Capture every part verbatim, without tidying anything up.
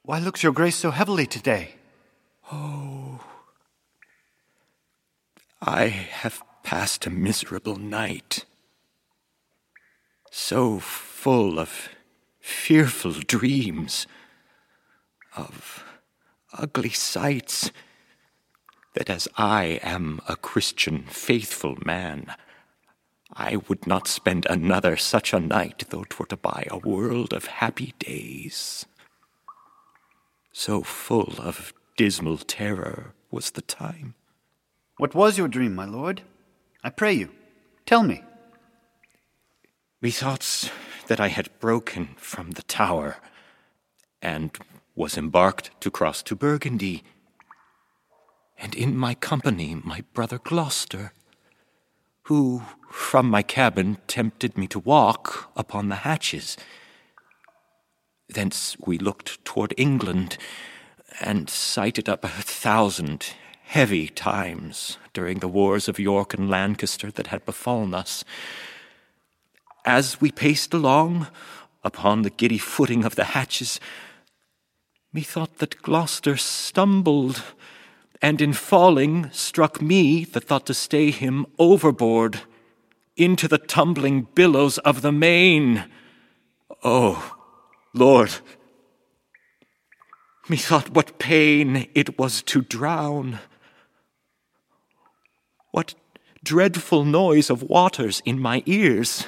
Why looks your grace so heavily today? Oh, I have passed a miserable night, so full of fearful dreams, of ugly sights, that as I am a Christian faithful man, I would not spend another such a night, though 'twere to buy a world of happy days. So full of dismal terror was the time. What was your dream, my lord? I pray you, tell me. Methought that I had broken from the tower, and was embarked to cross to Burgundy, and in my company my brother Gloucester, who from my cabin tempted me to walk upon the hatches. Thence we looked toward England, and sighted up a thousand heavy times during the wars of York and Lancaster that had befallen us. As we paced along upon the giddy footing of the hatches, methought that Gloucester stumbled, and in falling struck me that thought to stay him overboard into the tumbling billows of the main. Oh, Lord, methought what pain it was to drown, what dreadful noise of waters in my ears,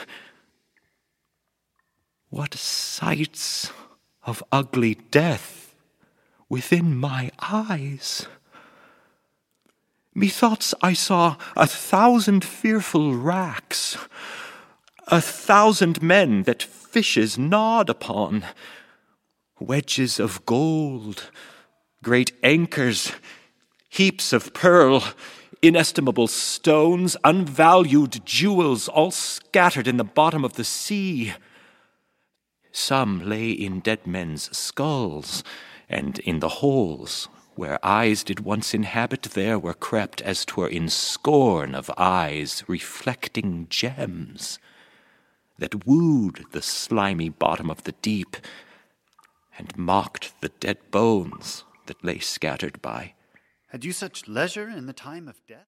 what sights of ugly death within my eyes. Methoughts I saw a thousand fearful racks, a thousand men that fishes gnawed upon, wedges of gold, great anchors, heaps of pearl, inestimable stones, unvalued jewels, all scattered in the bottom of the sea. Some lay in dead men's skulls, and in the holes where eyes did once inhabit, there were crept, as 'twere in scorn of eyes, reflecting gems that wooed the slimy bottom of the deep, and mocked the dead bones that lay scattered by. Had you such leisure in the time of death?